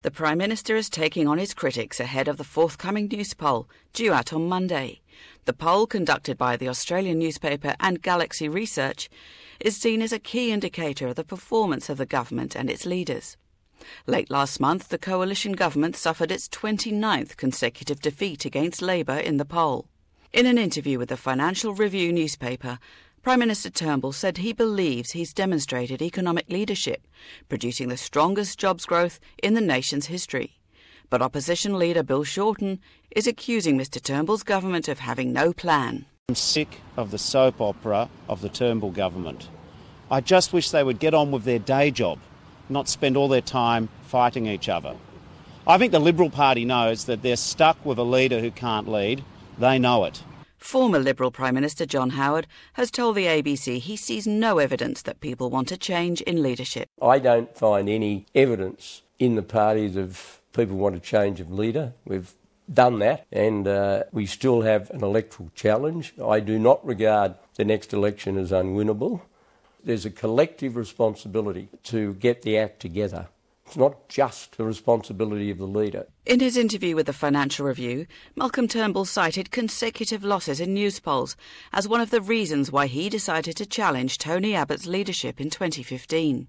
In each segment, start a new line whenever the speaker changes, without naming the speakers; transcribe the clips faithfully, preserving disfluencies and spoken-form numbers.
The Prime Minister is taking on his critics ahead of the forthcoming news poll, due out on Monday. The poll, conducted by the Australian newspaper and Galaxy Research, is seen as a key indicator of the performance of the government and its leaders. Late last month, the coalition government suffered its twenty-ninth consecutive defeat against Labor in the poll. In an interview with the Financial Review newspaper, Prime Minister Turnbull said he believes he's demonstrated economic leadership, producing the strongest jobs growth in the nation's history. But opposition leader Bill Shorten is accusing Mr Turnbull's government of having no plan.
I'm sick of the soap opera of the Turnbull government. I just wish they would get on with their day job, not spend all their time fighting each other. I think the Liberal Party knows that they're stuck with a leader who can't lead. They know it.
Former Liberal Prime Minister John Howard has told the A B C he sees no evidence that people want a change in leadership.
I don't find any evidence in the parties of people want a change of leader. We've done that, and uh, we still have an electoral challenge. I do not regard the next election as unwinnable. There's a collective responsibility to get the act together. It's not just the responsibility of the leader.
In his interview with the Financial Review, Malcolm Turnbull cited consecutive losses in news polls as one of the reasons why he decided to challenge Tony Abbott's leadership in twenty fifteen.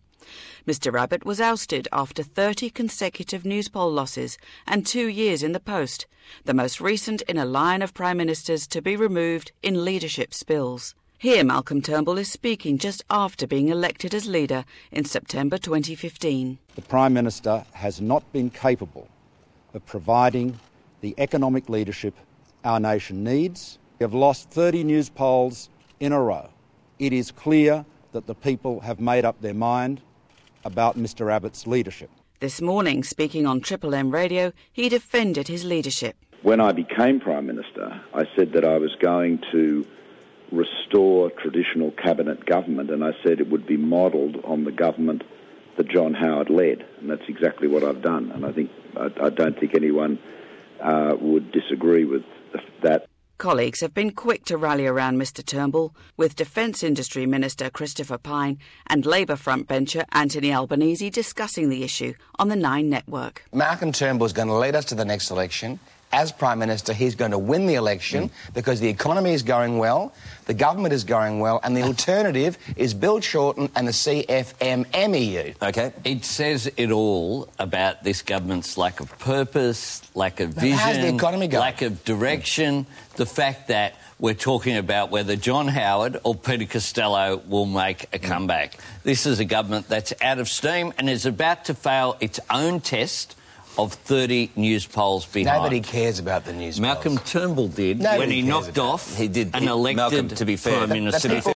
Mr Abbott was ousted after thirty consecutive news poll losses and two years in the post, the most recent in a line of prime ministers to be removed in leadership spills. Here Malcolm Turnbull is speaking just after being elected as leader in September twenty fifteen.
The Prime Minister has not been capable of providing the economic leadership our nation needs. We have lost thirty news polls in a row. It is clear that the people have made up their mind about Mr Abbott's leadership.
This morning, speaking on Triple M Radio, he defended his leadership.
When I became Prime Minister, I said that I was going to restore traditional cabinet government, and I said it would be modelled on the government that John Howard led, and that's exactly what I've done. And I think I, I don't think anyone uh, would disagree with that.
Colleagues have been quick to rally around Mr Turnbull, with Defence Industry Minister Christopher Pyne and Labor frontbencher Anthony Albanese discussing the issue on the Nine Network.
Malcolm Turnbull is going to lead us to the next election. As Prime Minister, he's going to win the election mm. because the economy is going well, the government is going well, and the alternative is Bill Shorten and the C F M M E U.
OK. It says it all about this government's lack of purpose, lack of vision,
how's the economy going?
Lack of direction, the fact that we're talking about whether John Howard or Peter Costello will make a comeback. Mm. This is a government that's out of steam and is about to fail its own test of thirty news polls behind.
Nobody cares about the news
Malcolm
polls.
Turnbull did
Nobody
when he knocked off
he did,
an
he,
elected
Malcolm, to be fair,
Prime Minister.
That's